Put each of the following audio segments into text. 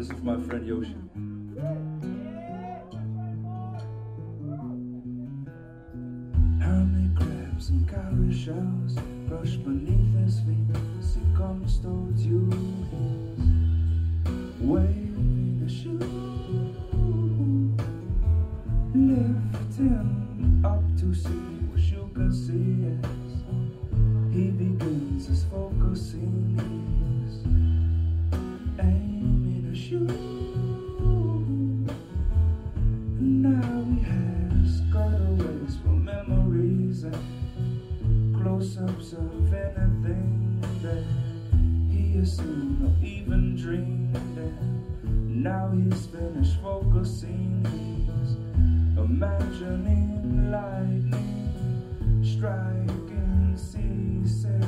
This is for my friend Yoshi. Hermit crabs and cowrie shells brush beneath his feet as he comes towards you. He's waving a shoe, lifting up to see what you can see as he begins his focusing. He's aiming a shoe. Now he has cutaways for memories and close-ups of anything that he assumed or even dreamed. And now he's finished focusing. He's imagining lightning striking seasickness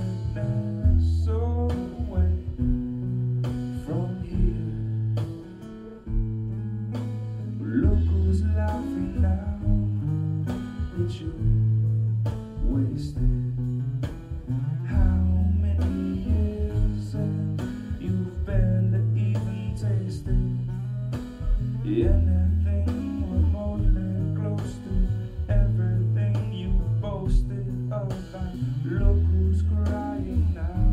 away from here. Look who's laughing now that you wasted how many years and you've barely even tasted anything remotely close to everything you boasted about. Look who's crying now.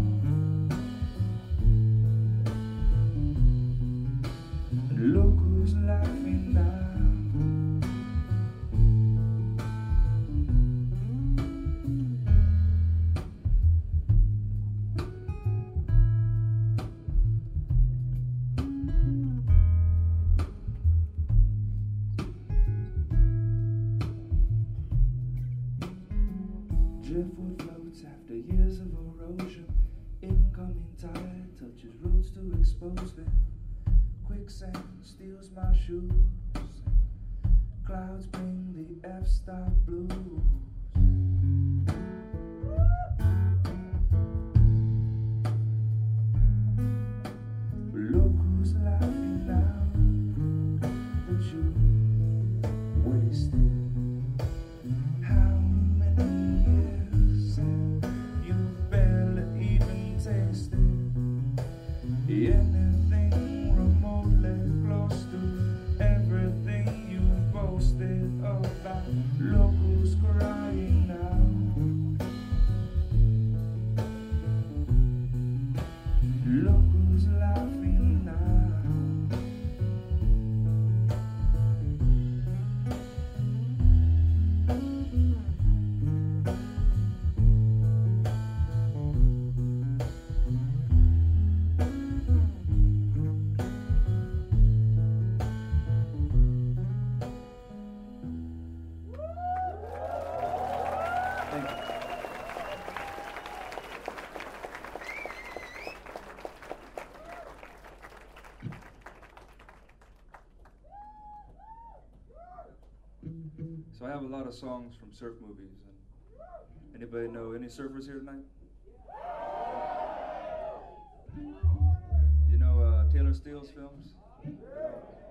Look who's laughing now. Driftwood floats after years of erosion. Incoming tide touches roots to expose them. Quicksand steals my shoes. Clouds bring the F-stop blues. Look who's laughing now that you wasted how many years and you've barely even tasted anything remotely close to everything you've boasted about. Look who's crying now. Look who's laughing now. Thank you. So I have a lot of songs from surf movies. And anybody know any surfers here tonight? You know Taylor Steele's films?